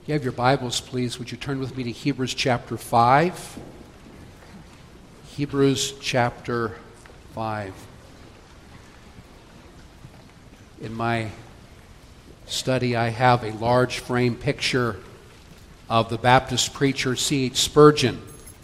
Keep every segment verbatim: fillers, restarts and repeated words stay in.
You have your Bibles, please. Would you turn with me to Hebrews chapter five? Hebrews chapter five. In my study, I have a large frame picture of the Baptist preacher C H Spurgeon.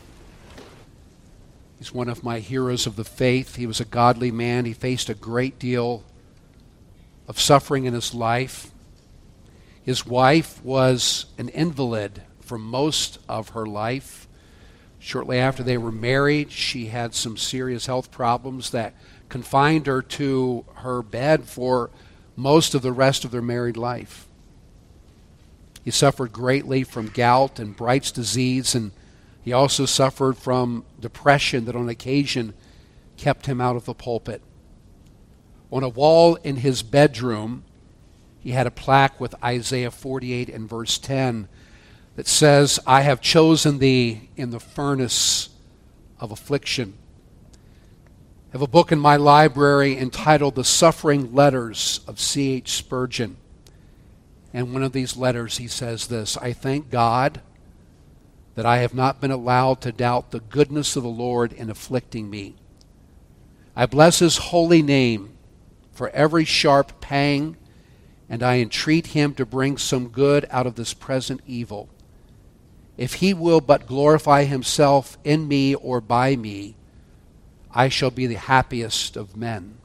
He's one of my heroes of the faith. He was a godly man. He faced a great deal of suffering in his life. His wife was an invalid for most of her life. Shortly after they were married, she had some serious health problems that confined her to her bed for most of the rest of their married life. He suffered greatly from gout and Bright's disease, and he also suffered from depression that on occasion kept him out of the pulpit. On a wall in his bedroom, he had a plaque with Isaiah forty-eight and verse ten that says, "I have chosen thee in the furnace of affliction." I have a book in my library entitled The Suffering Letters of C H Spurgeon. And one of these letters he says this: "I thank God that I have not been allowed to doubt the goodness of the Lord in afflicting me. I bless his holy name for every sharp pang, and I entreat him to bring some good out of this present evil. If he will but glorify himself in me or by me, I shall be the happiest of men."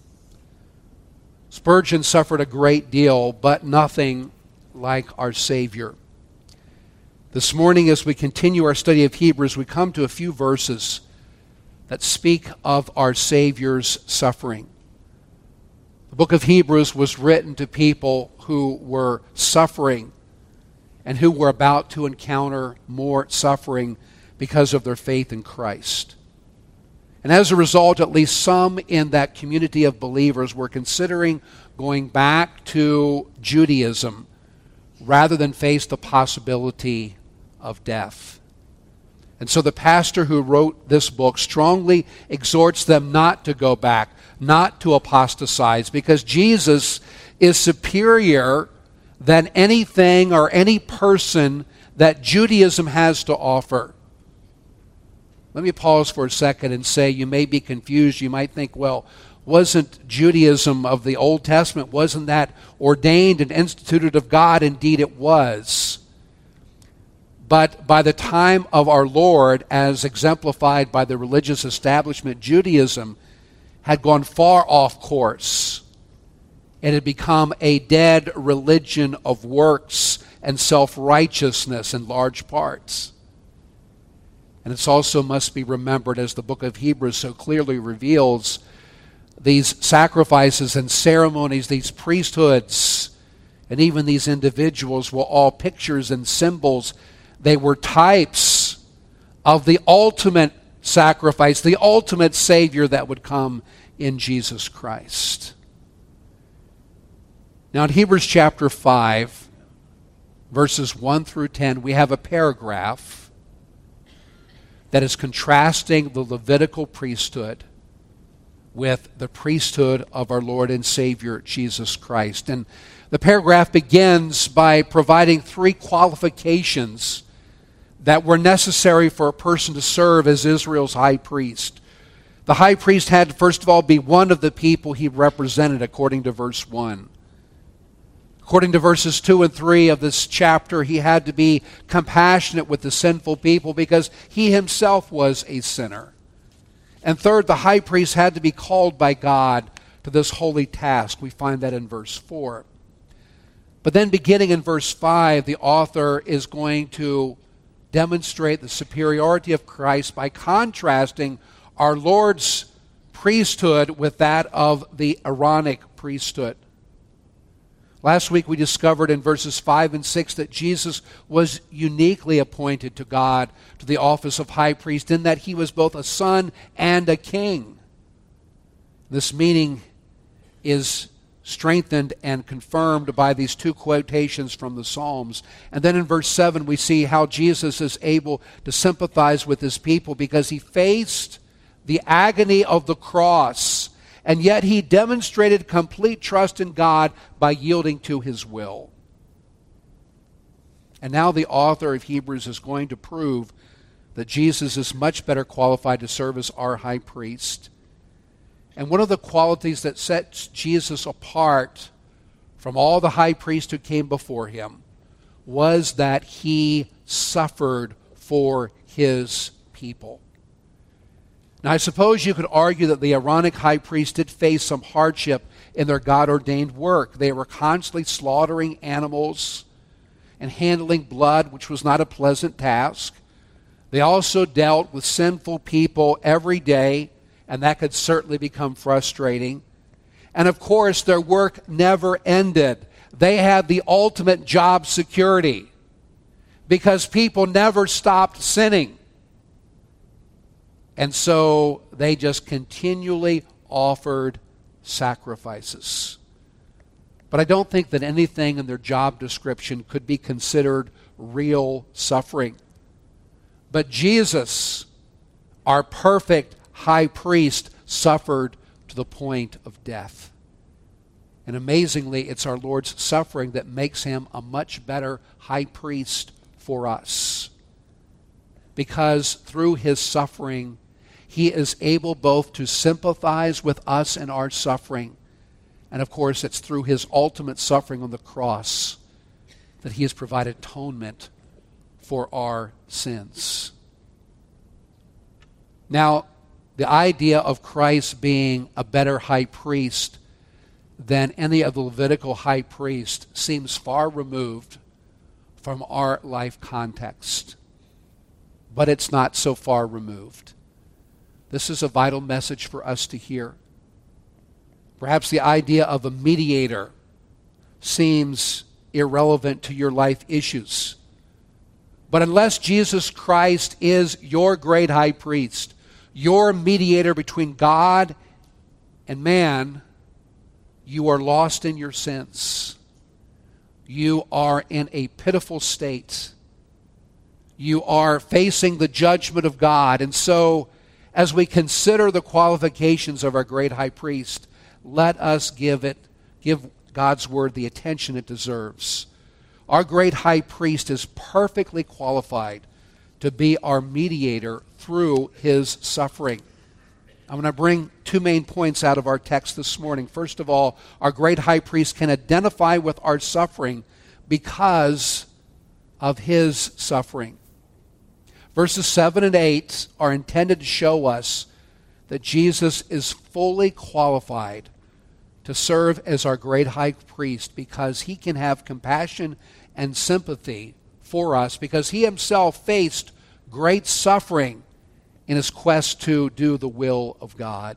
Spurgeon suffered a great deal, but nothing like our Savior. This morning, as we continue our study of Hebrews, we come to a few verses that speak of our Savior's suffering. The book of Hebrews was written to people who were suffering and who were about to encounter more suffering because of their faith in Christ. And as a result, at least some in that community of believers were considering going back to Judaism rather than face the possibility of death. And so the pastor who wrote this book strongly exhorts them not to go back, not to apostatize, because Jesus is superior than anything or any person that Judaism has to offer. Let me pause for a second and say you may be confused. You might think, well, wasn't Judaism of the Old Testament, wasn't that ordained and instituted of God? Indeed it was. But by the time of our Lord, as exemplified by the religious establishment, Judaism had gone far off course. It had become a dead religion of works and self-righteousness in large parts. And it also must be remembered, as the book of Hebrews so clearly reveals, these sacrifices and ceremonies, these priesthoods, and even these individuals were all pictures and symbols. They were types of the ultimate sacrifice, the ultimate Savior that would come in Jesus Christ. Now in Hebrews chapter five, verses one through ten, we have a paragraph that is contrasting the Levitical priesthood with the priesthood of our Lord and Savior Jesus Christ. And the paragraph begins by providing three qualifications that were necessary for a person to serve as Israel's high priest. The high priest had to, first of all, be one of the people he represented, according to verse one. According to verses two and three of this chapter, he had to be compassionate with the sinful people because he himself was a sinner. And third, the high priest had to be called by God to this holy task. We find that in verse four. But then beginning in verse five, the author is going to demonstrate the superiority of Christ by contrasting our Lord's priesthood with that of the Aaronic priesthood. Last week we discovered in verses five and six that Jesus was uniquely appointed to God to the office of high priest in that he was both a son and a king. This meaning is strengthened and confirmed by these two quotations from the Psalms. And then in verse seven we see how Jesus is able to sympathize with his people because he faced the agony of the cross, and yet he demonstrated complete trust in God by yielding to his will. And now the author of Hebrews is going to prove that Jesus is much better qualified to serve as our high priest. And one of the qualities that sets Jesus apart from all the high priests who came before him was that he suffered for his people. Now, I suppose you could argue that the Aaronic high priest did face some hardship in their God-ordained work. They were constantly slaughtering animals and handling blood, which was not a pleasant task. They also dealt with sinful people every day, and that could certainly become frustrating. And of course, their work never ended. They had the ultimate job security because people never stopped sinning. And so they just continually offered sacrifices. But I don't think that anything in their job description could be considered real suffering. But Jesus, our perfect high priest, suffered to the point of death. And amazingly, it's our Lord's suffering that makes him a much better high priest for us. Because through his suffering, he is able both to sympathize with us in our suffering, and of course it's through his ultimate suffering on the cross that he has provided atonement for our sins. Now, the idea of Christ being a better high priest than any of the Levitical high priests seems far removed from our life context. But it's not so far removed. This is a vital message for us to hear. Perhaps the idea of a mediator seems irrelevant to your life issues. But unless Jesus Christ is your great high priest, your mediator between God and man, you are lost in your sins. You are in a pitiful state. You are facing the judgment of God. And so, as we consider the qualifications of our great high priest, let us give it, give God's word the attention it deserves. Our great high priest is perfectly qualified to be our mediator through his suffering. I'm going to bring two main points out of our text this morning. First of all, our great high priest can identify with our suffering because of his suffering. Verses seven and eight are intended to show us that Jesus is fully qualified to serve as our great high priest because he can have compassion and sympathy for us because he himself faced great suffering in his quest to do the will of God.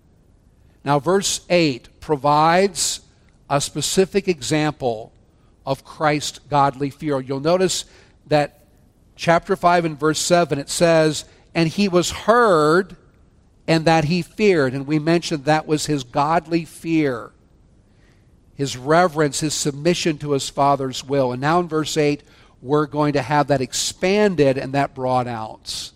Now, verse eight provides a specific example of Christ's godly fear. You'll notice that chapter five and verse seven, it says, and he was heard and that he feared. And we mentioned that was his godly fear, his reverence, his submission to his Father's will. And now in verse eight, we're going to have that expanded and that brought out.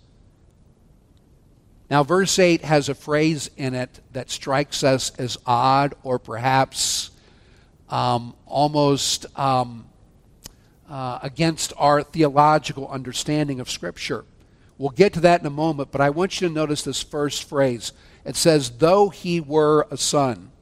Now, verse eight has a phrase in it that strikes us as odd or perhaps um, almost um, uh, against our theological understanding of Scripture. We'll get to that in a moment, but I want you to notice this first phrase. It says, though he were a son.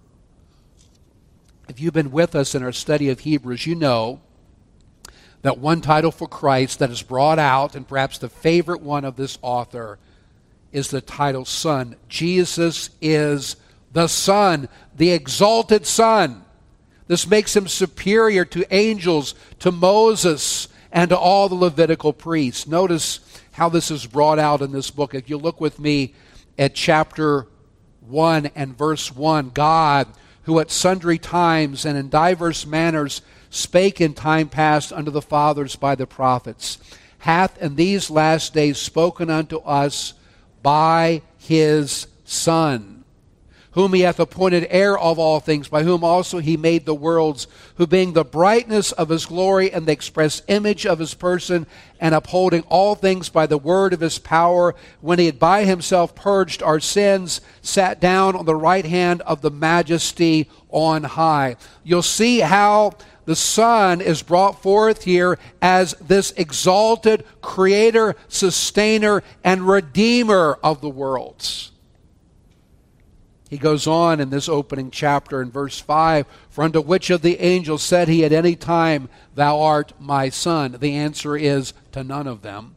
If you've been with us in our study of Hebrews, you know that one title for Christ that is brought out, and perhaps the favorite one of this author, is the title Son. Jesus is the Son, the exalted Son. This makes him superior to angels, to Moses, and to all the Levitical priests. Notice how this is brought out in this book. If you look with me at chapter one and verse one, God, who at sundry times and in diverse manners spake in time past unto the fathers by the prophets, hath in these last days spoken unto us by his Son, whom he hath appointed heir of all things, by whom also he made the worlds, who being the brightness of his glory and the express image of his person, and upholding all things by the word of his power, when he had by himself purged our sins, sat down on the right hand of the majesty on high. You'll see how the Son is brought forth here as this exalted creator, sustainer, and redeemer of the worlds. He goes on in this opening chapter in verse five, "For unto which of the angels said he at any time, Thou art my Son?" The answer is to none of them.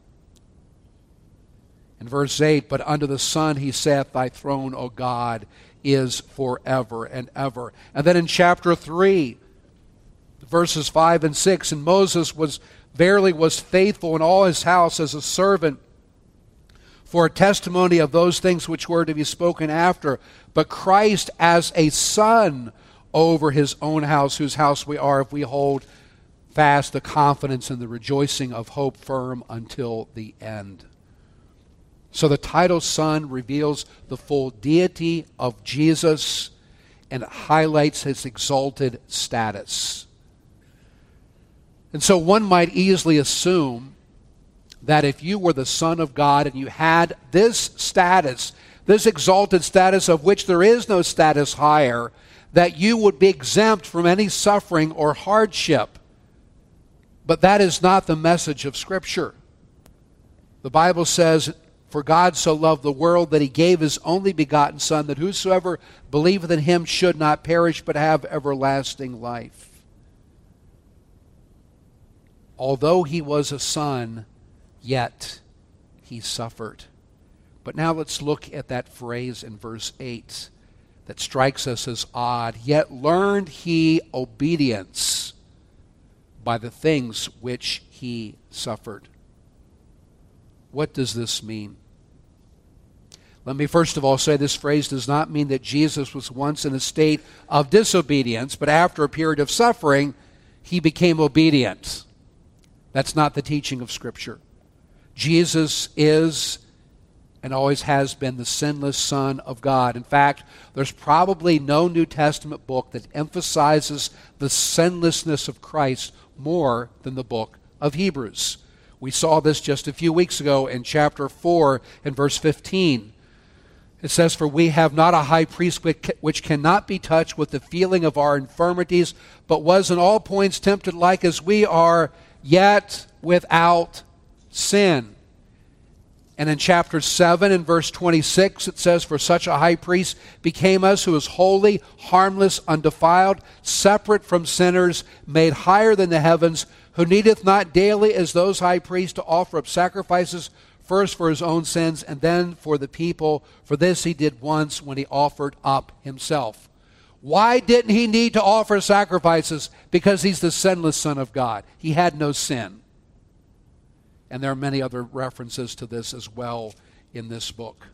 In verse eight, "But unto the Son he saith, Thy throne, O God, is forever and ever." And then in chapter three, verses five and six, "And Moses was verily was faithful in all his house as a servant for a testimony of those things which were to be spoken after, but Christ as a son over his own house, whose house we are, if we hold fast the confidence and the rejoicing of hope firm until the end." So the title Son reveals the full deity of Jesus and highlights his exalted status. And so one might easily assume that if you were the Son of God and you had this status, this exalted status of which there is no status higher, that you would be exempt from any suffering or hardship. But that is not the message of Scripture. The Bible says, "For God so loved the world that he gave his only begotten Son, that whosoever believeth in him should not perish but have everlasting life." Although he was a son, yet he suffered. But now let's look at that phrase in verse eight that strikes us as odd. "Yet learned he obedience by the things which he suffered." What does this mean? Let me first of all say this phrase does not mean that Jesus was once in a state of disobedience, but after a period of suffering, he became obedient. That's not the teaching of Scripture. Jesus is and always has been the sinless Son of God. In fact, there's probably no New Testament book that emphasizes the sinlessness of Christ more than the book of Hebrews. We saw this just a few weeks ago in chapter four and verse fifteen. It says, "For we have not a high priest which cannot be touched with the feeling of our infirmities, but was in all points tempted like as we are, yet without sin." And in chapter seven and verse twenty-six it says, "For such a high priest became us, who is holy, harmless, undefiled, separate from sinners, made higher than the heavens, who needeth not daily as those high priests to offer up sacrifices, first for his own sins and then for the people. For this he did once when he offered up himself." Why didn't he need to offer sacrifices? Because he's the sinless Son of God. He had no sin. And there are many other references to this as well in this book.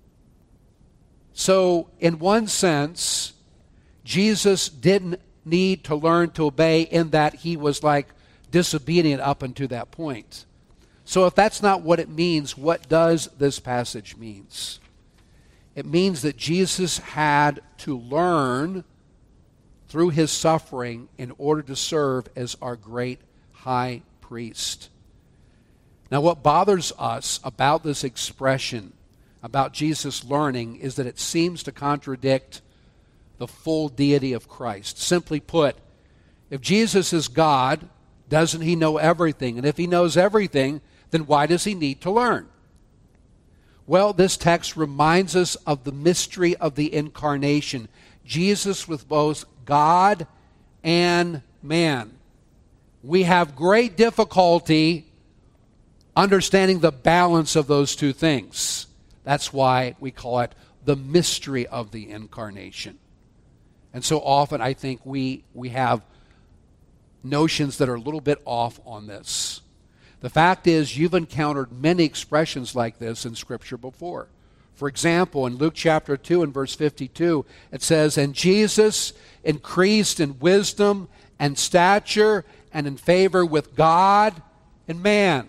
So, in one sense, Jesus didn't need to learn to obey in that he was like disobedient up until that point. So if that's not what it means, what does this passage mean? It means that Jesus had to learn through his suffering in order to serve as our great high priest. Now, what bothers us about this expression, about Jesus learning, is that it seems to contradict the full deity of Christ. Simply put, if Jesus is God, doesn't he know everything? And if he knows everything, then why does he need to learn? Well, this text reminds us of the mystery of the incarnation. Jesus was both God and man. We have great difficulty understanding the balance of those two things. That's why we call it the mystery of the incarnation. And so often I think we, we have notions that are a little bit off on this. The fact is, you've encountered many expressions like this in Scripture before. For example, in Luke chapter two and verse fifty-two, it says, "And Jesus increased in wisdom and stature and in favor with God and man."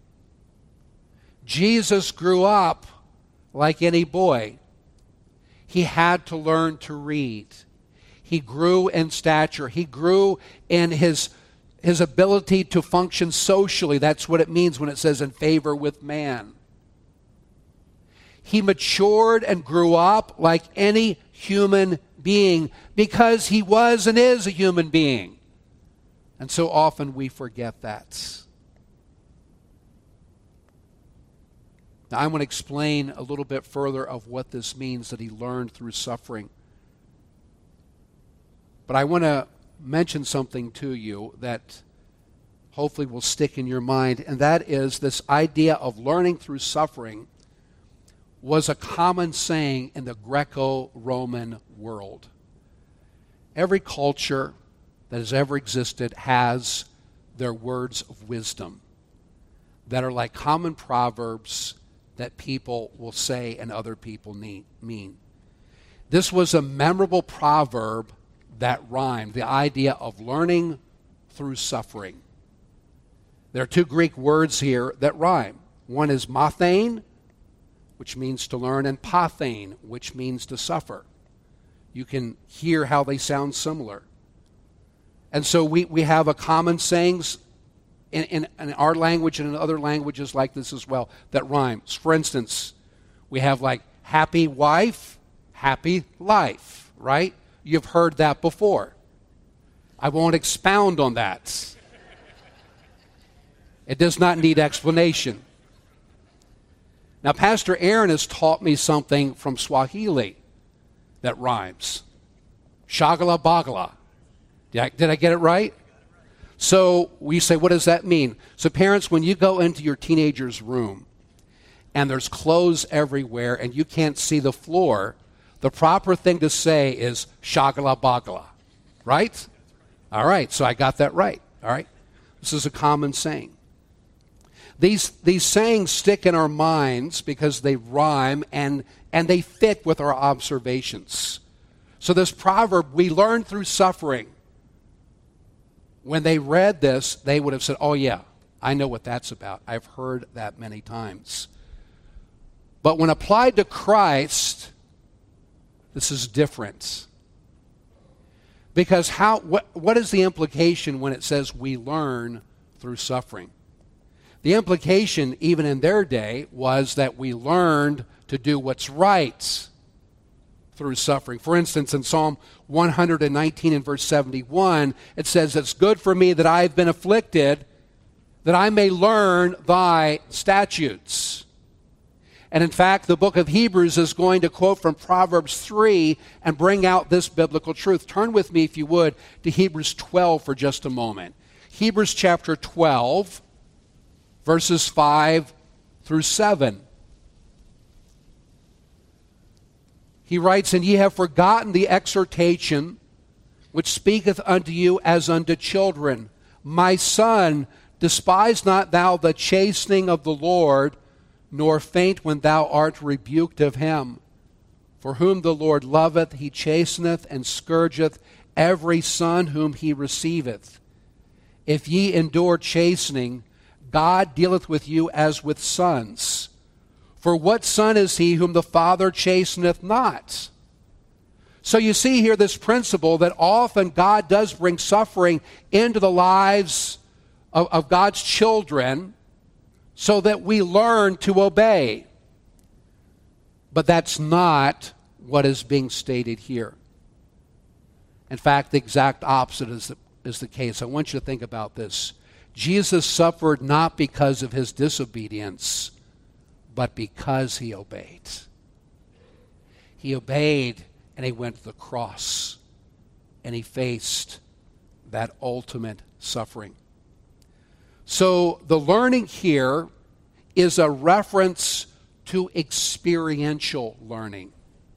Jesus grew up like any boy. He had to learn to read. He grew in stature. He grew in his His ability to function socially. That's what it means when it says in favor with man. He matured and grew up like any human being because he was and is a human being. And so often we forget that. Now I want to explain a little bit further of what this means that he learned through suffering. But I want to mention something to you that hopefully will stick in your mind, and that is this idea of learning through suffering was a common saying in the Greco-Roman world. Every culture that has ever existed has their words of wisdom that are like common proverbs that people will say and other people need, mean. This was a memorable proverb that rhymed, the idea of learning through suffering. There are two Greek words here that rhyme. One is mathein, which means to learn, and pathein, which means to suffer. You can hear how they sound similar. And so we, we have a common sayings in, in, in our language and in other languages like this as well that rhymes. For instance, we have like happy wife, happy life, right? You've heard that before. I won't expound on that. It does not need explanation. Now, Pastor Aaron has taught me something from Swahili that rhymes. Shagala bagala. Did I, did I get it right? So we say, what does that mean? So parents, when you go into your teenager's room and there's clothes everywhere and you can't see the floor, the proper thing to say is shagala bagala. Right? All right, so I got that right. All right? This is a common saying. These, these sayings stick in our minds because they rhyme and, and they fit with our observations. So this proverb, we learn through suffering. When they read this, they would have said, oh yeah, I know what that's about. I've heard that many times. But when applied to Christ, this is different. Because how? What, what is the implication when it says we learn through suffering? The implication, even in their day, was that we learned to do what's right through suffering. For instance, in Psalm one nineteen and verse seventy-one, it says, it's good for me that I have been afflicted, that I may learn thy statutes. And in fact, the book of Hebrews is going to quote from Proverbs three and bring out this biblical truth. Turn with me, if you would, to Hebrews twelve for just a moment. Hebrews chapter twelve, verses five through seven. He writes, and ye have forgotten the exhortation which speaketh unto you as unto children. My son, despise not thou the chastening of the Lord, nor faint when thou art rebuked of him. For whom the Lord loveth, he chasteneth and scourgeth every son whom he receiveth. If ye endure chastening, God dealeth with you as with sons. For what son is he whom the Father chasteneth not? So you see here this principle that often God does bring suffering into the lives of, of God's children so that we learn to obey. But that's not what is being stated here. In fact, the exact opposite is the, is the case. I want you to think about this. Jesus suffered not because of his disobedience, but because he obeyed. He obeyed and he went to the cross and he faced that ultimate suffering. So the learning here is a reference to experiential learning.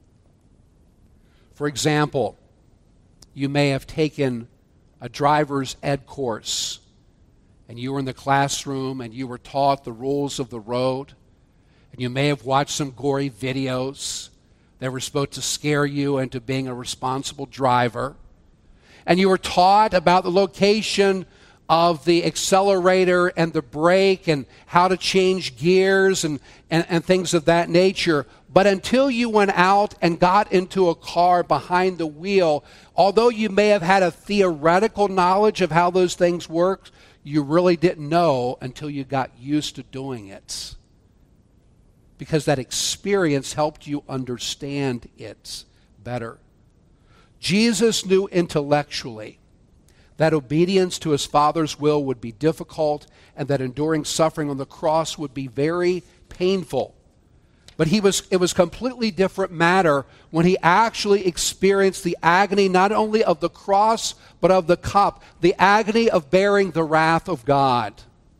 For example, you may have taken a driver's ed course and you were in the classroom and you were taught the rules of the road. And you may have watched some gory videos that were supposed to scare you into being a responsible driver. And you were taught about the location of the accelerator and the brake and how to change gears and, and, and things of that nature. But until you went out and got into a car behind the wheel, although you may have had a theoretical knowledge of how those things work, you really didn't know until you got used to doing it. Because that experience helped you understand it better. Jesus knew intellectually that obedience to his Father's will would be difficult, and that enduring suffering on the cross would be very painful. But he was, it was a completely different matter when he actually experienced the agony not only of the cross, but of the cup, the agony of bearing the wrath of God.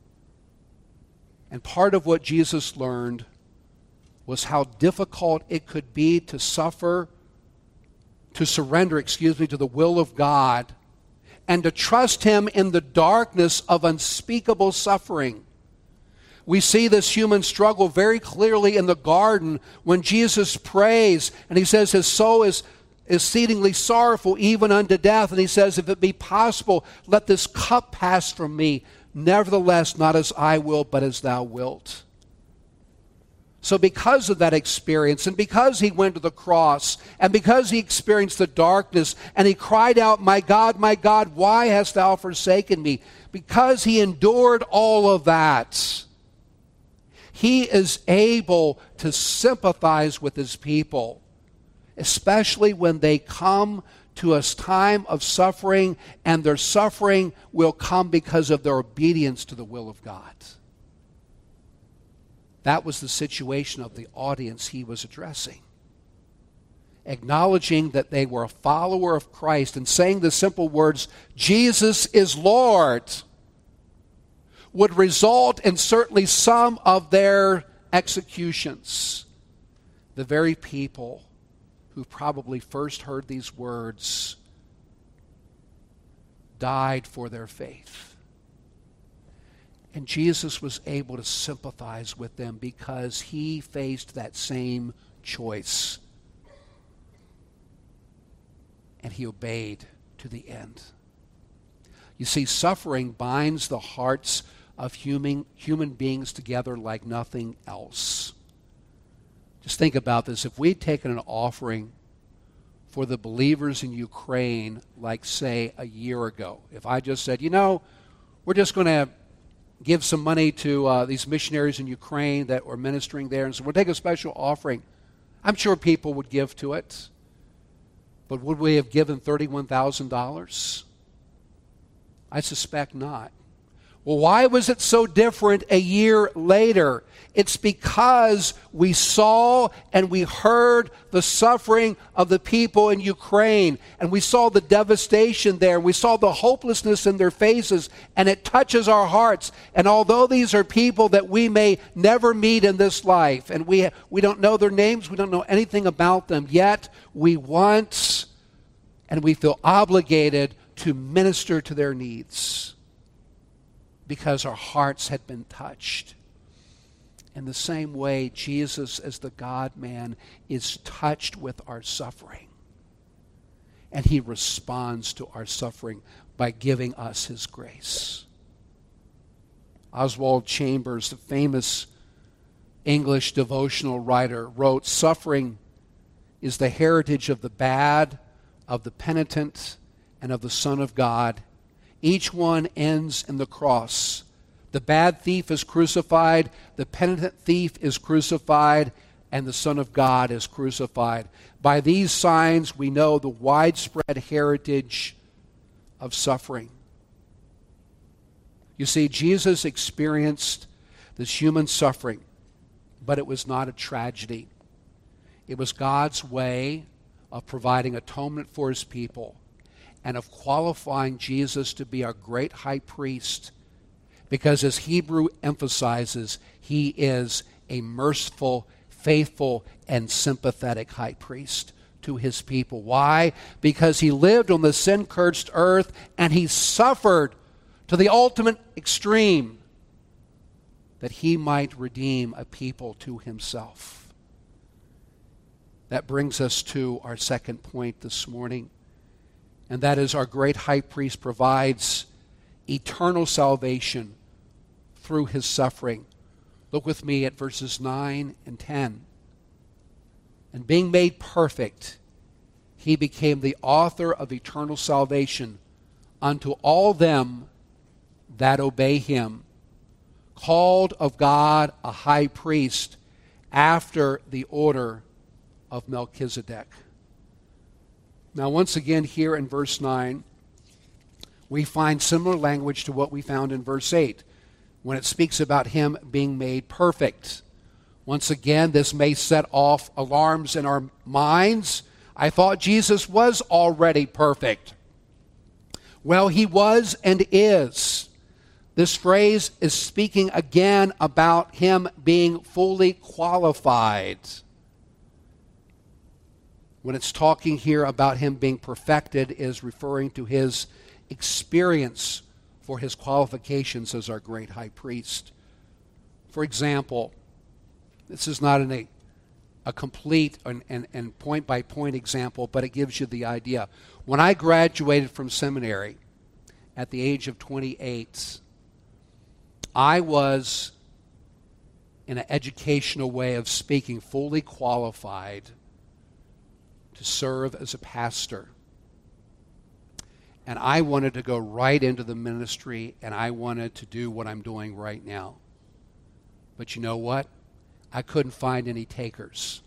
And part of what Jesus learned was how difficult it could be to suffer, to surrender, excuse me, to the will of God, and to trust him in the darkness of unspeakable suffering. We see this human struggle very clearly in the garden when Jesus prays, and he says his soul is exceedingly sorrowful even unto death. And he says, if it be possible, let this cup pass from me. Nevertheless, not as I will, but as thou wilt. So because of that experience, and because he went to the cross, and because he experienced the darkness, and he cried out, my God, my God, why hast thou forsaken me? Because he endured all of that, he is able to sympathize with his people, especially when they come to a time of suffering, and their suffering will come because of their obedience to the will of God. That was the situation of the audience he was addressing. Acknowledging that they were a follower of Christ and saying the simple words, Jesus is Lord, would result in certainly some of their executions. The very people who probably first heard these words died for their faith. And Jesus was able to sympathize with them because he faced that same choice. And he obeyed to the end. You see, suffering binds the hearts of human, human beings together like nothing else. Just think about this. If we'd taken an offering for the believers in Ukraine, like, say, a year ago, if I just said, you know, we're just going to give some money to uh, these missionaries in Ukraine that were ministering there, and so we'll take a special offering, I'm sure people would give to it. But would we have given thirty-one thousand dollars? I suspect not. Well, why was it so different a year later? It's because we saw and we heard the suffering of the people in Ukraine, and we saw the devastation there, and we saw the hopelessness in their faces, and it touches our hearts. And although these are people that we may never meet in this life, and we, we don't know their names, we don't know anything about them, yet we want and we feel obligated to minister to their needs, because our hearts had been touched. In the same way, Jesus, as the God-man, is touched with our suffering. And he responds to our suffering by giving us his grace. Oswald Chambers, the famous English devotional writer, wrote, "Suffering is the heritage of the bad, of the penitent, and of the Son of God. Each one ends in the cross. The bad thief is crucified, the penitent thief is crucified, and the Son of God is crucified. By these signs we know the widespread heritage of suffering." You see, Jesus experienced this human suffering, but it was not a tragedy. It was God's way of providing atonement for his people and of qualifying Jesus to be our great high priest, because as Hebrew emphasizes, he is a merciful, faithful, and sympathetic high priest to his people. Why? Because he lived on the sin-cursed earth and he suffered to the ultimate extreme that he might redeem a people to himself. That brings us to our second point this morning, and that is our great high priest provides eternal salvation through his suffering. Look with me at verses nine and ten. "And being made perfect, he became the author of eternal salvation unto all them that obey him, called of God a high priest after the order of Melchizedek." Now, once again, here in verse nine, we find similar language to what we found in verse eight when it speaks about him being made perfect. Once again, this may set off alarms in our minds. I thought Jesus was already perfect. Well, he was and is. This phrase is speaking again about him being fully qualified. When it's talking here about him being perfected, it is referring to his experience for his qualifications as our great high priest. For example, this is not an, a, a complete and, and, and point-by-point example, but it gives you the idea. When I graduated from seminary at the age of twenty-eight, I was, in an educational way of speaking, fully qualified to serve as a pastor. And I wanted to go right into the ministry, and I wanted to do what I'm doing right now. But you know what? I couldn't find any takers.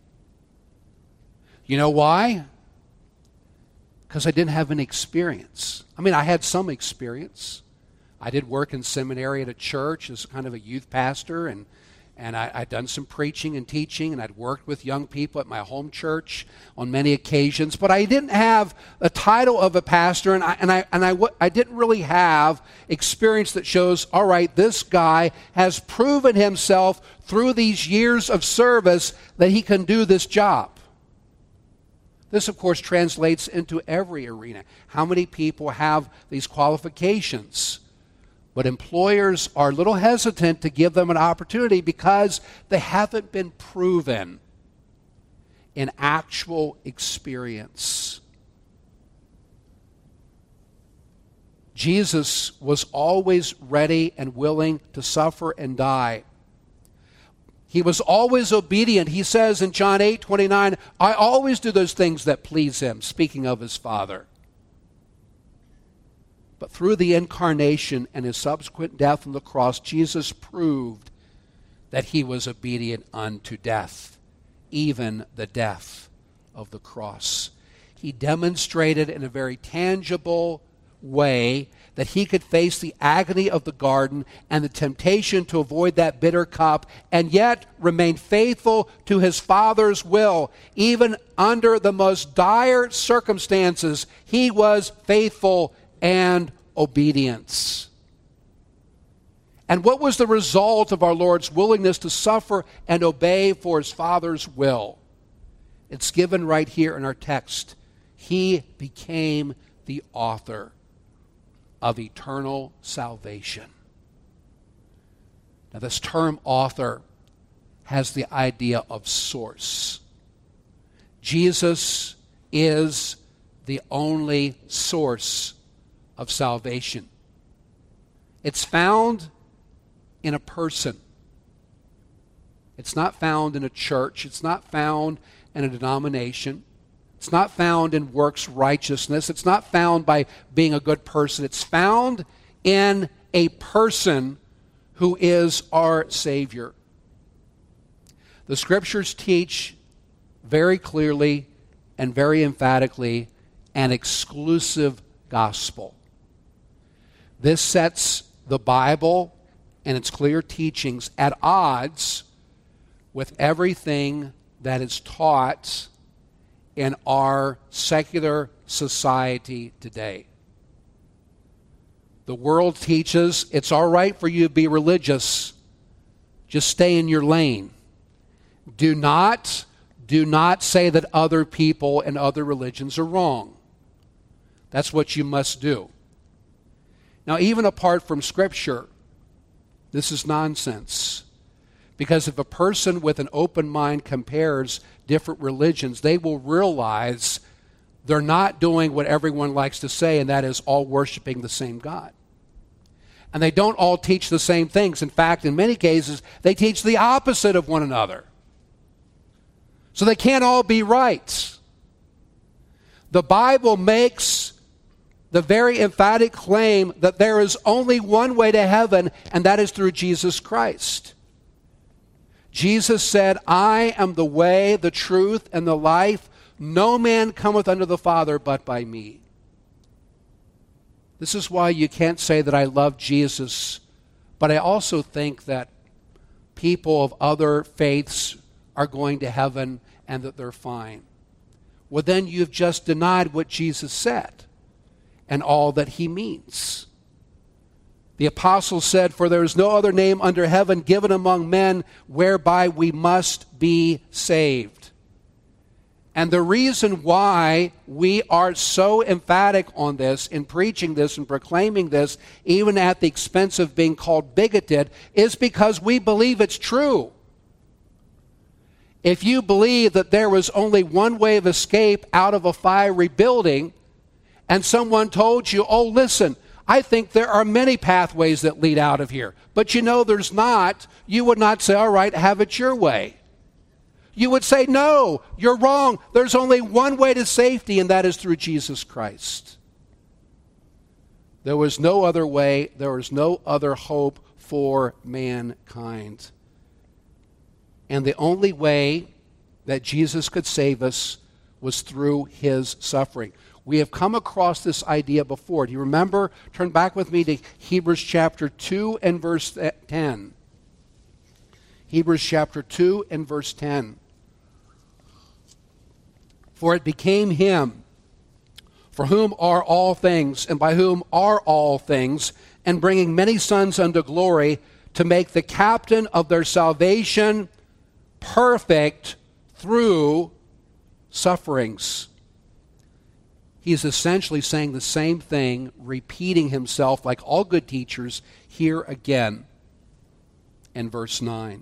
You know why? Because I didn't have any experience. I mean, I had some experience. I did work in seminary at a church as kind of a youth pastor, and And I, I'd done some preaching and teaching, and I'd worked with young people at my home church on many occasions. But I didn't have a title of a pastor, and I and I and I, I didn't really have experience that shows, all right, this guy has proven himself through these years of service that he can do this job. This, of course, translates into every arena. How many people have these qualifications? But employers are a little hesitant to give them an opportunity because they haven't been proven in actual experience. Jesus was always ready and willing to suffer and die. He was always obedient. He says in John eight twenty-nine, I always do those things that please him, speaking of his Father. But through the incarnation and his subsequent death on the cross, Jesus proved that he was obedient unto death, even the death of the cross. He demonstrated in a very tangible way that he could face the agony of the garden and the temptation to avoid that bitter cup and yet remain faithful to his Father's will. Even under the most dire circumstances, he was faithful and obedience. And what was the result of our Lord's willingness to suffer and obey for his Father's will? It's given right here in our text. He became the author of eternal salvation. Now, this term author has the idea of source. Jesus is the only source of salvation. It's found in a person. It's not found in a church. It's not found in a denomination. It's not found in works righteousness. It's not found by being a good person. It's found in a person who is our Savior. The Scriptures teach very clearly and very emphatically an exclusive gospel. This sets the Bible and its clear teachings at odds with everything that is taught in our secular society today. The world teaches it's all right for you to be religious. Just stay in your lane. Do not, do not say that other people and other religions are wrong. That's what you must do. Now, even apart from Scripture, this is nonsense. Because if a person with an open mind compares different religions, they will realize they're not doing what everyone likes to say, and that is all worshiping the same God. And they don't all teach the same things. In fact, in many cases, they teach the opposite of one another. So they can't all be right. The Bible makes the very emphatic claim that there is only one way to heaven, and that is through Jesus Christ. Jesus said, I am the way, the truth, and the life. No man cometh unto the Father but by me. This is why you can't say that I love Jesus, but I also think that people of other faiths are going to heaven and that they're fine. Well, then you've just denied what Jesus said and all that he means. The apostle said, "For there is no other name under heaven given among men whereby we must be saved." And the reason why we are so emphatic on this, in preaching this and proclaiming this, even at the expense of being called bigoted, is because we believe it's true. If you believe that there was only one way of escape out of a fiery building, and someone told you, "Oh, listen, I think there are many pathways that lead out of here," but you know there's not, you would not say, "All right, have it your way." You would say, "No, you're wrong. There's only one way to safety, and that is through Jesus Christ." There was no other way. There was no other hope for mankind. And the only way that Jesus could save us was through his suffering. We have come across this idea before. Do you remember? Turn back with me to Hebrews chapter two and verse ten. Hebrews chapter two and verse ten. "For it became him, for whom are all things, and by whom are all things, and bringing many sons unto glory, to make the captain of their salvation perfect through sufferings." He's essentially saying the same thing, repeating himself like all good teachers here again in verse nine.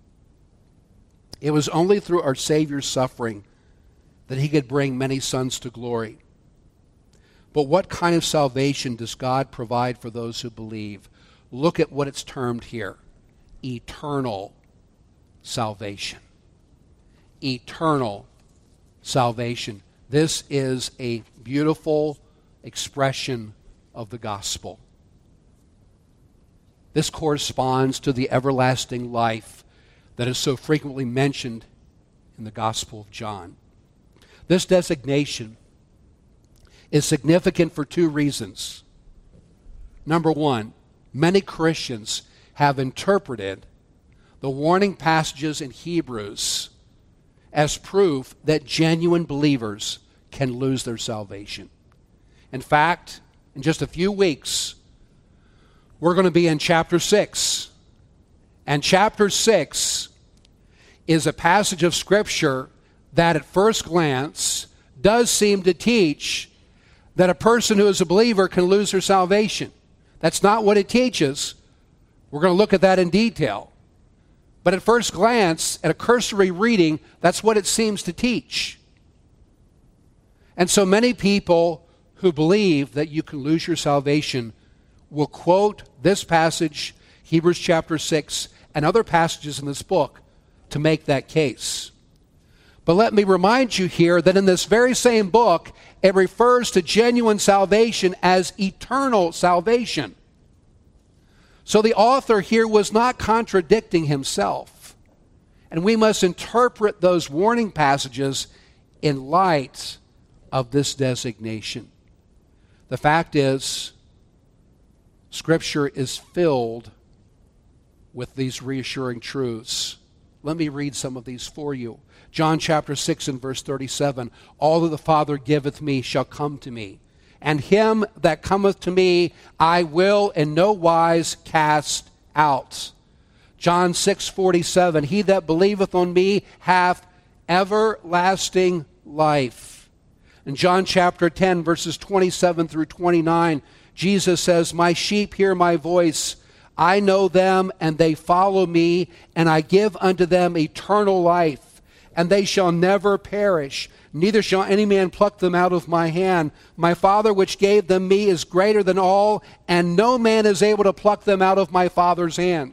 It was only through our Savior's suffering that he could bring many sons to glory. But what kind of salvation does God provide for those who believe? Look at what it's termed here: eternal salvation. Eternal salvation. This is a beautiful expression of the gospel. This corresponds to the everlasting life that is so frequently mentioned in the Gospel of John. This designation is significant for two reasons. Number one, many Christians have interpreted the warning passages in Hebrews as proof that genuine believers can lose their salvation. In fact, in just a few weeks, we're going to be in chapter six. And chapter six is a passage of Scripture that at first glance does seem to teach that a person who is a believer can lose their salvation. That's not what it teaches. We're going to look at that in detail. But at first glance, at a cursory reading, that's what it seems to teach. And so many people who believe that you can lose your salvation will quote this passage, Hebrews chapter six, and other passages in this book to make that case. But let me remind you here that in this very same book, it refers to genuine salvation as eternal salvation. So the author here was not contradicting himself. And we must interpret those warning passages in light of this designation. The fact is, Scripture is filled with these reassuring truths. Let me read some of these for you. John chapter six and verse thirty-seven, "All that the Father giveth me shall come to me, and him that cometh to me I will in no wise cast out." John six forty-seven, "He that believeth on me hath everlasting life." In John chapter ten, verses twenty-seven through twenty-nine, Jesus says, "My sheep hear my voice. I know them, and they follow me, and I give unto them eternal life, and they shall never perish, neither shall any man pluck them out of my hand. My Father which gave them me is greater than all, and no man is able to pluck them out of my Father's hand."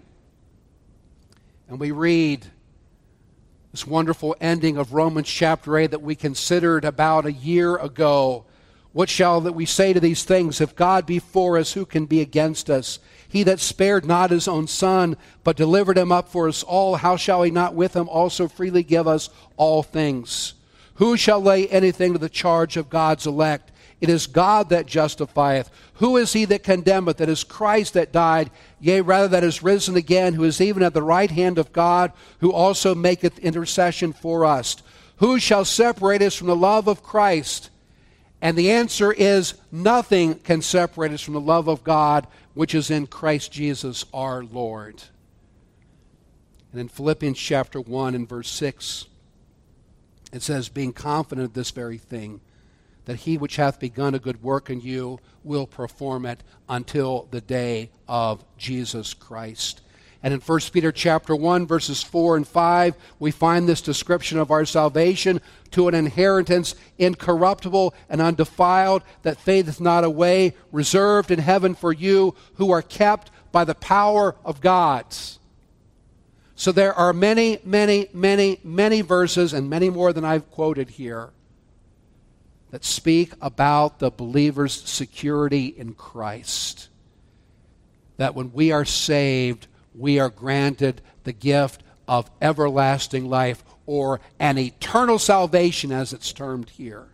And we read this wonderful ending of Romans chapter eight that we considered about a year ago. "What shall that we say to these things? If God be for us, who can be against us? He that spared not his own Son, but delivered him up for us all, how shall he not with him also freely give us all things? Who shall lay anything to the charge of God's elect? It is God that justifieth. Who is he that condemneth? It is Christ that died, yea, rather that is risen again, who is even at the right hand of God, who also maketh intercession for us. Who shall separate us from the love of Christ? And the answer is, nothing can separate us from the love of God, which is in Christ Jesus our Lord. And in Philippians chapter one and verse six, it says, being confident of this very thing, that he which hath begun a good work in you will perform it until the day of Jesus Christ. And in First Peter chapter one, verses four and five, we find this description of our salvation: to an inheritance incorruptible and undefiled, that fadeth not away, reserved in heaven for you, who are kept by the power of God. So there are many, many, many, many verses, and many more than I've quoted here, that speak about the believer's security in Christ. That when we are saved, we are granted the gift of everlasting life, or an eternal salvation as it's termed here.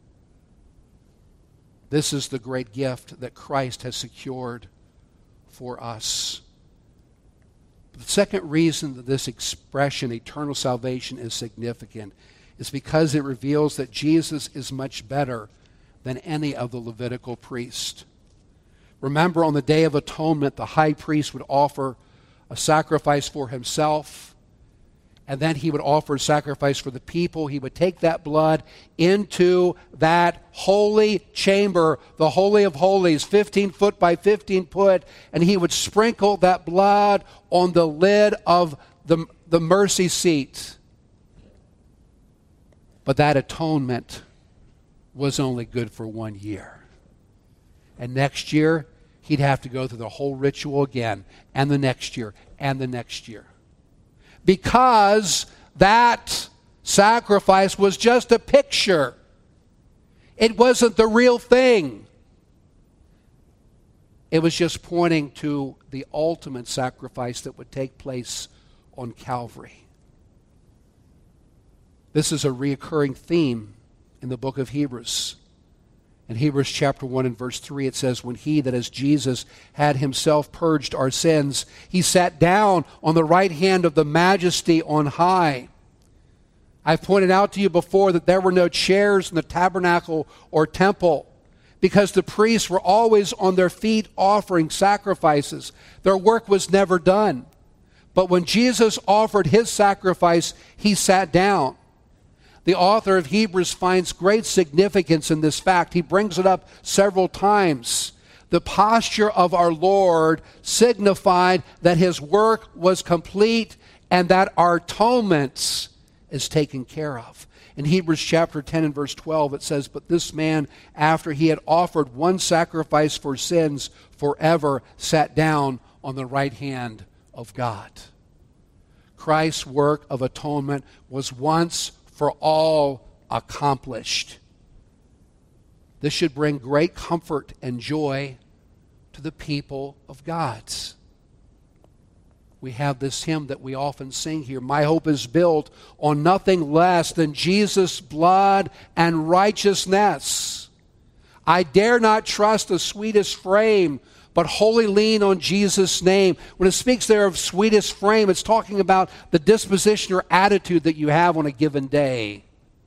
This is the great gift that Christ has secured for us. The second reason that this expression, eternal salvation, is significant is because it reveals that Jesus is much better than any of the Levitical priests. Remember, on the Day of Atonement, the high priest would offer a sacrifice for himself, and then he would offer a sacrifice for the people. He would take that blood into that holy chamber, the Holy of Holies, fifteen foot by fifteen foot, and he would sprinkle that blood on the lid of the, the mercy seat. But that atonement was only good for one year. And next year, he'd have to go through the whole ritual again, and the next year, and the next year. Because that sacrifice was just a picture. It wasn't the real thing. It was just pointing to the ultimate sacrifice that would take place on Calvary. This is a recurring theme in the book of Hebrews. In Hebrews chapter one and verse three, it says, when he, that is Jesus, had himself purged our sins, he sat down on the right hand of the majesty on high. I've pointed out to you before that there were no chairs in the tabernacle or temple, because the priests were always on their feet offering sacrifices. Their work was never done. But when Jesus offered his sacrifice, he sat down. The author of Hebrews finds great significance in this fact. He brings it up several times. The posture of our Lord signified that his work was complete and that our atonement is taken care of. In Hebrews chapter ten and verse twelve, it says, but this man, after he had offered one sacrifice for sins forever, sat down on the right hand of God. Christ's work of atonement was once for all accomplished. This should bring great comfort and joy to the people of God. We have this hymn that we often sing here. My hope is built on nothing less than Jesus' blood and righteousness. I dare not trust the sweetest frame, but wholly lean on Jesus' name. When it speaks there of sweetest frame, it's talking about the disposition or attitude that you have on a given day.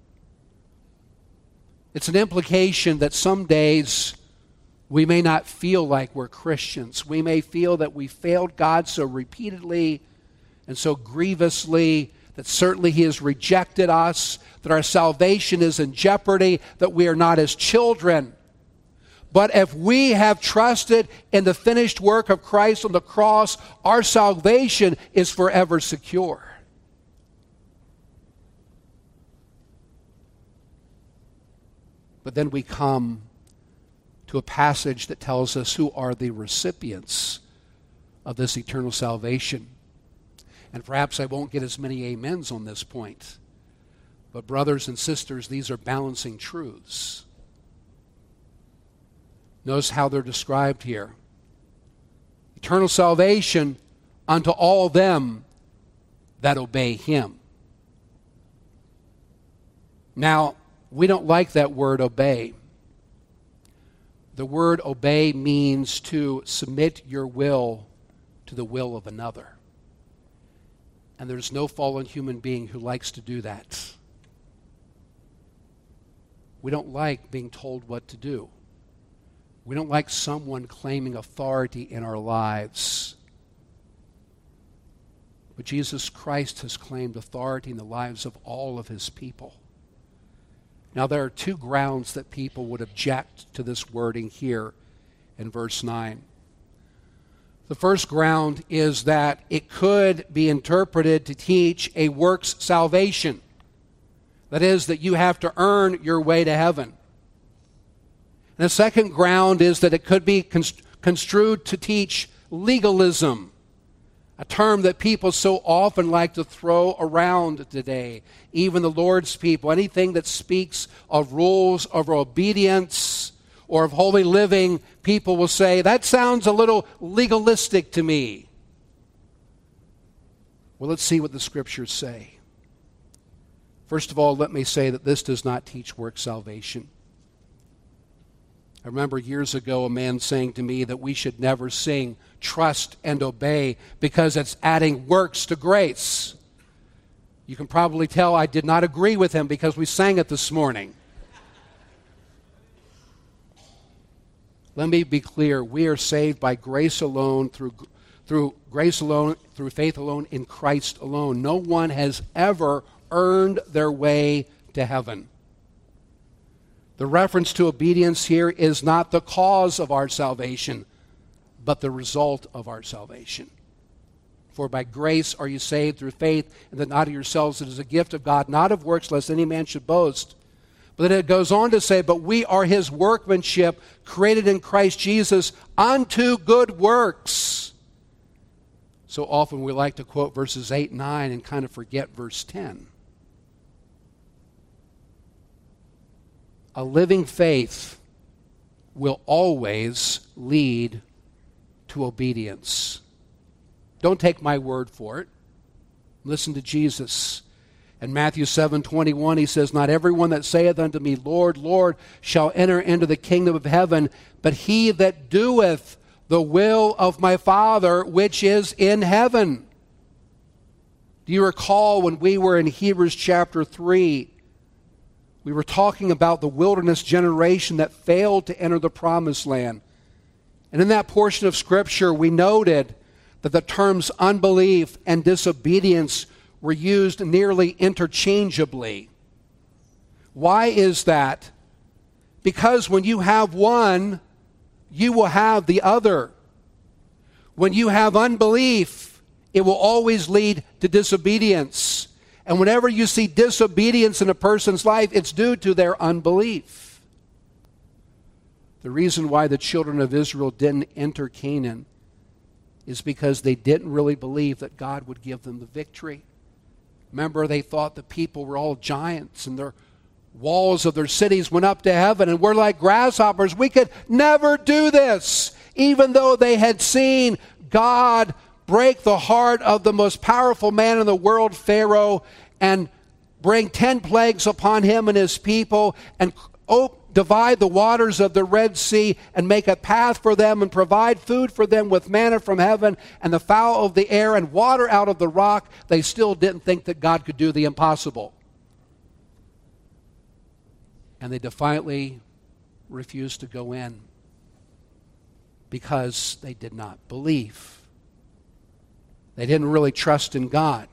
It's an implication that some days we may not feel like we're Christians. We may feel that we failed God so repeatedly and so grievously that certainly he has rejected us, that our salvation is in jeopardy, that we are not his children. But if we have trusted in the finished work of Christ on the cross, our salvation is forever secure. But then we come to a passage that tells us who are the recipients of this eternal salvation. And perhaps I won't get as many amens on this point. But brothers and sisters, these are balancing truths. Notice how they're described here. Eternal salvation unto all them that obey him. Now, we don't like that word obey. The word obey means to submit your will to the will of another. And there's no fallen human being who likes to do that. We don't like being told what to do. We don't like someone claiming authority in our lives. But Jesus Christ has claimed authority in the lives of all of his people. Now, there are two grounds that people would object to this wording here in verse nine. The first ground is that it could be interpreted to teach a works salvation. That is, that you have to earn your way to heaven. And the second ground is that it could be construed to teach legalism, a term that people so often like to throw around today. Even the Lord's people, anything that speaks of rules of obedience or of holy living, people will say, that sounds a little legalistic to me. Well, let's see what the Scriptures say. First of all, let me say that this does not teach work salvation. I remember years ago a man saying to me that we should never sing trust and obey because it's adding works to grace. You can probably tell I did not agree with him because we sang it this morning. Let me be clear. We are saved by grace alone, through, through grace alone, through faith alone, in Christ alone. No one has ever earned their way to heaven. The reference to obedience here is not the cause of our salvation, but the result of our salvation. For by grace are you saved through faith, and that not of yourselves, it is a gift of God, not of works, lest any man should boast. But then it goes on to say, but we are his workmanship, created in Christ Jesus unto good works. So often we like to quote verses eight and nine and kind of forget verse ten. A living faith will always lead to obedience. Don't take my word for it. Listen to Jesus. In Matthew seven twenty-one, he says, not everyone that saith unto me, Lord, Lord, shall enter into the kingdom of heaven, but he that doeth the will of my Father which is in heaven. Do you recall when we were in Hebrews chapter three, we were talking about the wilderness generation that failed to enter the promised land. And in that portion of Scripture, we noted that the terms unbelief and disobedience were used nearly interchangeably. Why is that? Because when you have one, you will have the other. When you have unbelief, it will always lead to disobedience. And whenever you see disobedience in a person's life, it's due to their unbelief. The reason why the children of Israel didn't enter Canaan is because they didn't really believe that God would give them the victory. Remember, they thought the people were all giants and their walls of their cities went up to heaven and we're like grasshoppers. We could never do this. Even though they had seen God break the heart of the most powerful man in the world, Pharaoh, and bring ten plagues upon him and his people, and oh, divide the waters of the Red Sea and make a path for them and provide food for them with manna from heaven and the fowl of the air and water out of the rock, they still didn't think that God could do the impossible. And they defiantly refused to go in because they did not believe. They didn't really trust in God.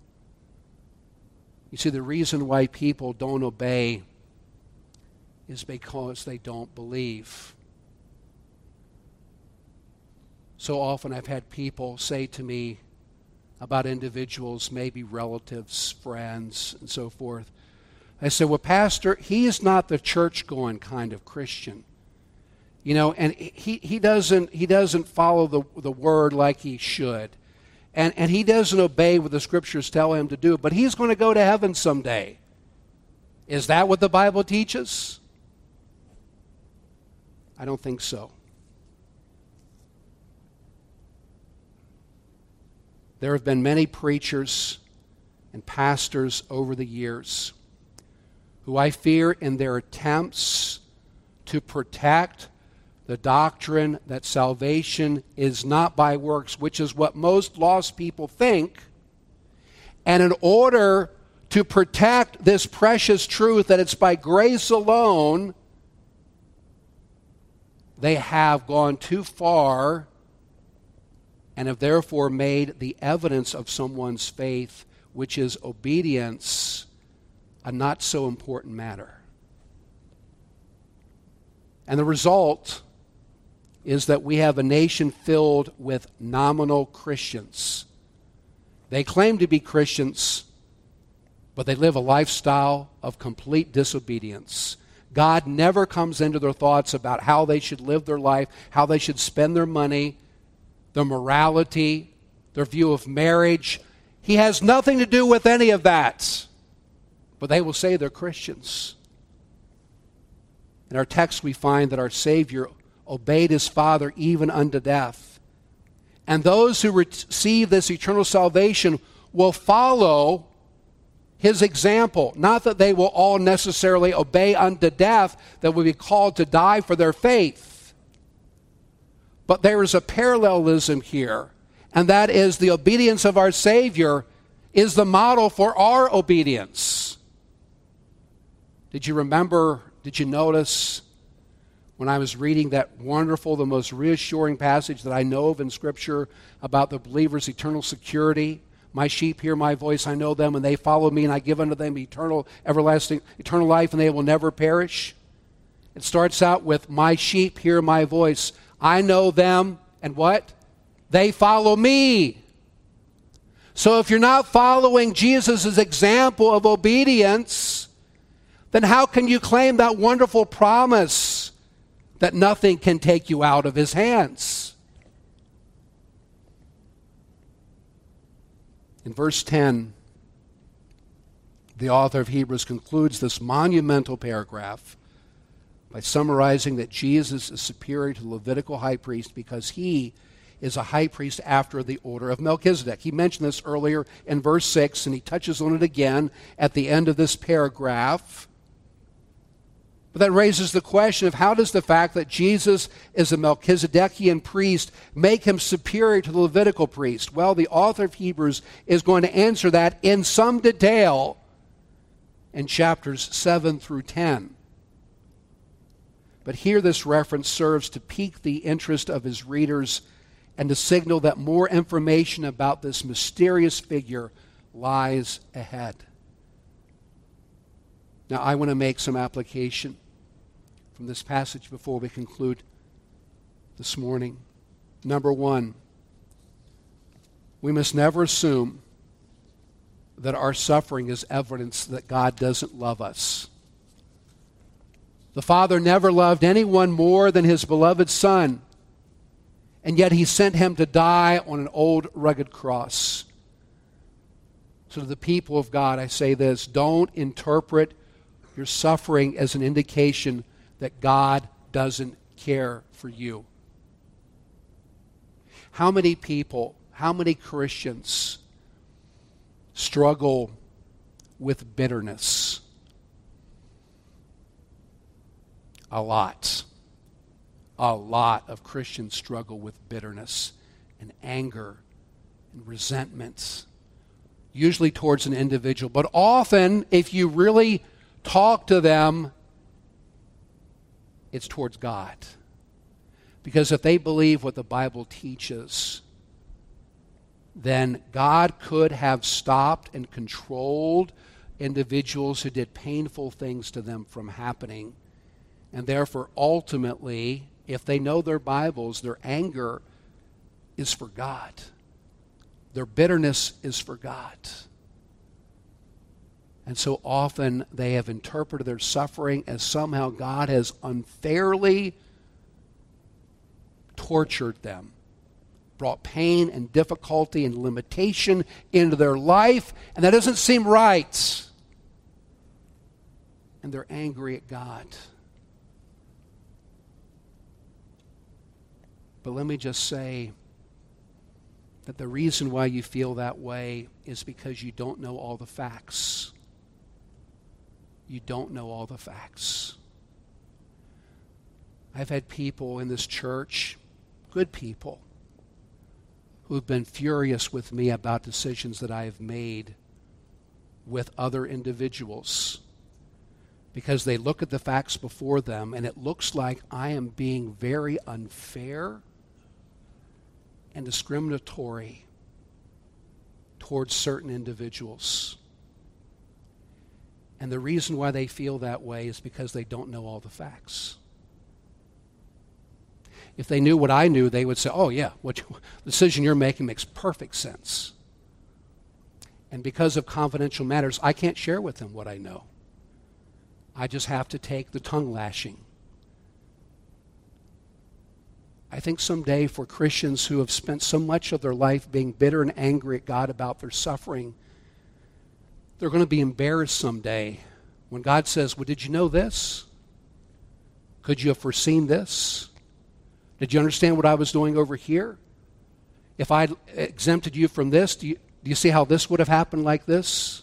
You see, the reason why people don't obey is because they don't believe. So often I've had people say to me about individuals, maybe relatives, friends, and so forth. I say, well, Pastor, he is not the church-going kind of Christian. You know, and he, he doesn't he doesn't follow the, the word like he should. And, and he doesn't obey what the Scriptures tell him to do, but he's going to go to heaven someday. Is that what the Bible teaches? I don't think so. There have been many preachers and pastors over the years who I fear in their attempts to protect the doctrine that salvation is not by works, which is what most lost people think. And in order to protect this precious truth that it's by grace alone, they have gone too far and have therefore made the evidence of someone's faith, which is obedience, a not so important matter. And the result is that we have a nation filled with nominal Christians. They claim to be Christians, but they live a lifestyle of complete disobedience. God never comes into their thoughts about how they should live their life, how they should spend their money, their morality, their view of marriage. He has nothing to do with any of that. But they will say they're Christians. In our text we find that our Savior obeyed his Father even unto death. And those who receive this eternal salvation will follow his example. Not that they will all necessarily obey unto death, that will be called to die for their faith. But there is a parallelism here, and that is the obedience of our Savior is the model for our obedience. Did you remember, did you notice when I was reading that wonderful, the most reassuring passage that I know of in Scripture about the believer's eternal security? My sheep hear my voice, I know them, and they follow me, and I give unto them eternal, everlasting, eternal life, and they will never perish. It starts out with, my sheep hear my voice. I know them, and what? They follow me. So if you're not following Jesus' example of obedience, then how can you claim that wonderful promise that nothing can take you out of his hands? In verse ten, the author of Hebrews concludes this monumental paragraph by summarizing that Jesus is superior to the Levitical high priest because he is a high priest after the order of Melchizedek. He mentioned this earlier in verse six, and he touches on it again at the end of this paragraph. But that raises the question of how does the fact that Jesus is a Melchizedekian priest make him superior to the Levitical priest? Well, the author of Hebrews is going to answer that in some detail in chapters seven through ten. But here this reference serves to pique the interest of his readers and to signal that more information about this mysterious figure lies ahead. Now, I want to make some application from this passage before we conclude this morning. Number one, we must never assume that our suffering is evidence that God doesn't love us. The Father never loved anyone more than his beloved Son, and yet he sent him to die on an old rugged cross. So to the people of God, I say this: don't interpret your suffering as an indication that God doesn't care for you. How many people, how many Christians struggle with bitterness? A lot. A lot of Christians struggle with bitterness and anger and resentment, usually towards an individual. But often, if you really talk to them, it's towards God. Because if they believe what the Bible teaches, then God could have stopped and controlled individuals who did painful things to them from happening. And therefore, ultimately, if they know their Bibles, their anger is for God. Their bitterness is for God. And so often they have interpreted their suffering as somehow God has unfairly tortured them, brought pain and difficulty and limitation into their life, and that doesn't seem right. And they're angry at God. But let me just say that the reason why you feel that way is because you don't know all the facts. You don't know all the facts. I've had people in this church, good people, who've been furious with me about decisions that I have made with other individuals because they look at the facts before them and it looks like I am being very unfair and discriminatory towards certain individuals. And the reason why they feel that way is because they don't know all the facts. If they knew what I knew, they would say, oh yeah, what you, the decision you're making makes perfect sense. And because of confidential matters, I can't share with them what I know. I just have to take the tongue lashing. I think someday for Christians who have spent so much of their life being bitter and angry at God about their suffering, they're going to be embarrassed someday when God says, well, did you know this? Could you have foreseen this? Did you understand what I was doing over here? If I exempted you from this, do you, do you see how this would have happened like this?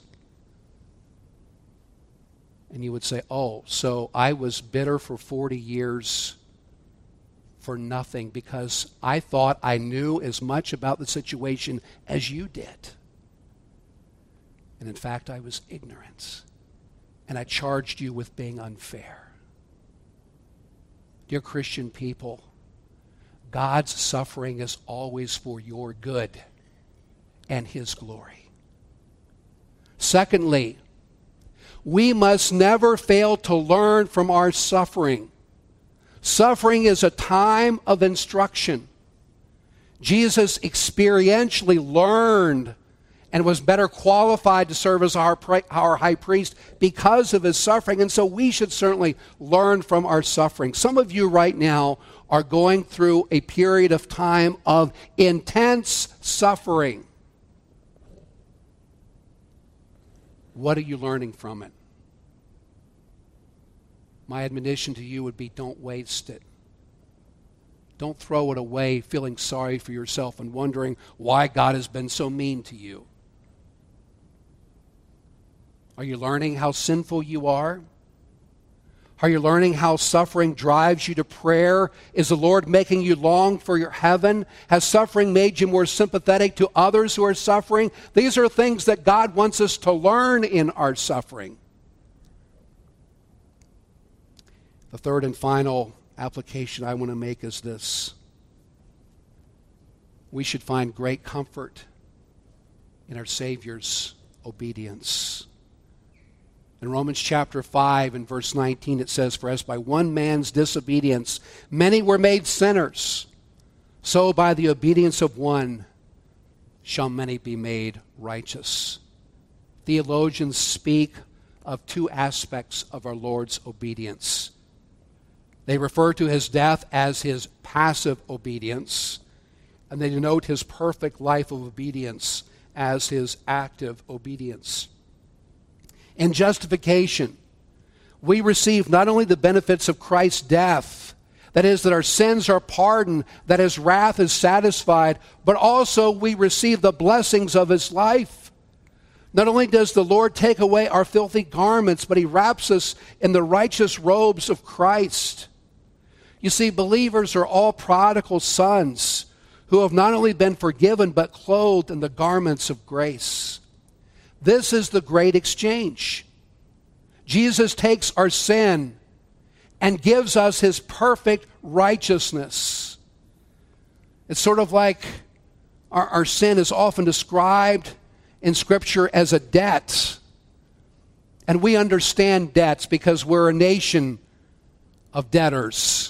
And you would say, oh, so I was bitter for forty years for nothing because I thought I knew as much about the situation as you did. And in fact, I was ignorant. And I charged you with being unfair. Dear Christian people, God's suffering is always for your good and His glory. Secondly, we must never fail to learn from our suffering. Suffering is a time of instruction. Jesus experientially learned and was better qualified to serve as our, our high priest because of his suffering. And so we should certainly learn from our suffering. Some of you right now are going through a period of time of intense suffering. What are you learning from it? My admonition to you would be don't waste it. Don't throw it away feeling sorry for yourself and wondering why God has been so mean to you. Are you learning how sinful you are? Are you learning how suffering drives you to prayer? Is the Lord making you long for your heaven? Has suffering made you more sympathetic to others who are suffering? These are things that God wants us to learn in our suffering. The third and final application I want to make is this. We should find great comfort in our Savior's obedience. In Romans chapter five and verse nineteen it says, for as by one man's disobedience many were made sinners, so by the obedience of one shall many be made righteous. Theologians speak of two aspects of our Lord's obedience. They refer to his death as his passive obedience, and they denote his perfect life of obedience as his active obedience. In justification, we receive not only the benefits of Christ's death, that is, that our sins are pardoned, that his wrath is satisfied, but also we receive the blessings of his life. Not only does the Lord take away our filthy garments, but he wraps us in the righteous robes of Christ. You see, believers are all prodigal sons who have not only been forgiven, but clothed in the garments of grace. This is the great exchange. Jesus takes our sin and gives us his perfect righteousness. It's sort of like our, our sin is often described in Scripture as a debt. And we understand debts because we're a nation of debtors.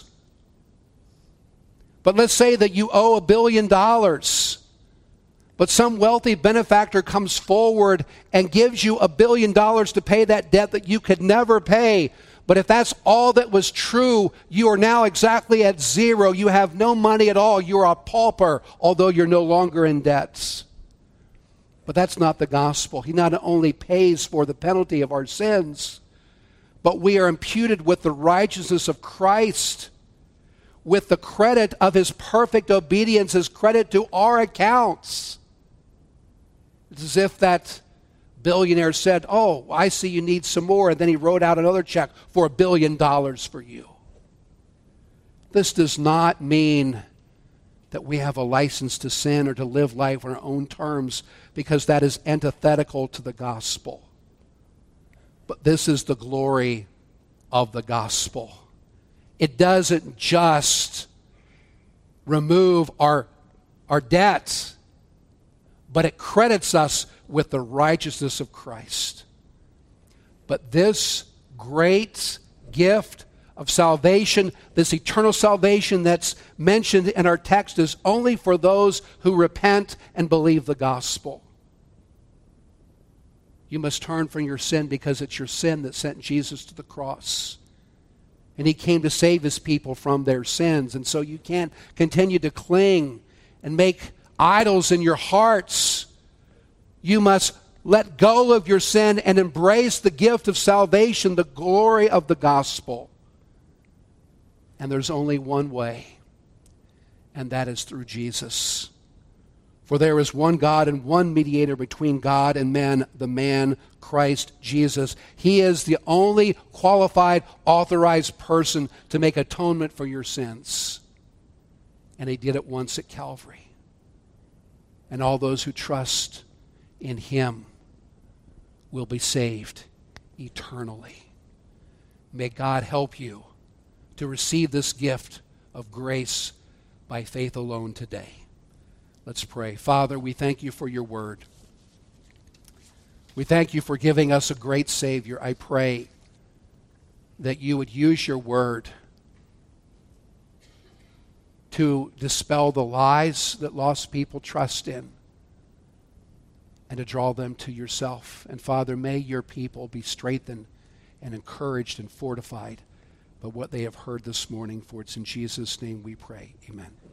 But let's say that you owe a billion dollars, but some wealthy benefactor comes forward and gives you a billion dollars to pay that debt that you could never pay. But if that's all that was true, you are now exactly at zero. You have no money at all. You're a pauper, although you're no longer in debts. But that's not the gospel. He not only pays for the penalty of our sins, but we are imputed with the righteousness of Christ, with the credit of his perfect obedience as credit to our accounts. It's as if that billionaire said, oh, I see you need some more, and then he wrote out another check for a billion dollars for you. This does not mean that we have a license to sin or to live life on our own terms, because that is antithetical to the gospel. But this is the glory of the gospel. It doesn't just remove our, our debts, but it credits us with the righteousness of Christ. But this great gift of salvation, this eternal salvation that's mentioned in our text, is only for those who repent and believe the gospel. You must turn from your sin, because it's your sin that sent Jesus to the cross. And he came to save his people from their sins. And so you can't continue to cling and make idols in your hearts. You must let go of your sin and embrace the gift of salvation, the glory of the gospel. And there's only one way, and that is through Jesus. For there is one God and one mediator between God and men, the man Christ Jesus. He is the only qualified, authorized person to make atonement for your sins. And he did it once at Calvary. And all those who trust in him will be saved eternally. May God help you to receive this gift of grace by faith alone today. Let's pray. Father, we thank you for your word. We thank you for giving us a great Savior. I pray that you would use your word to dispel the lies that lost people trust in and to draw them to yourself. And Father, may your people be strengthened and encouraged and fortified by what they have heard this morning. For it's in Jesus' name we pray. Amen.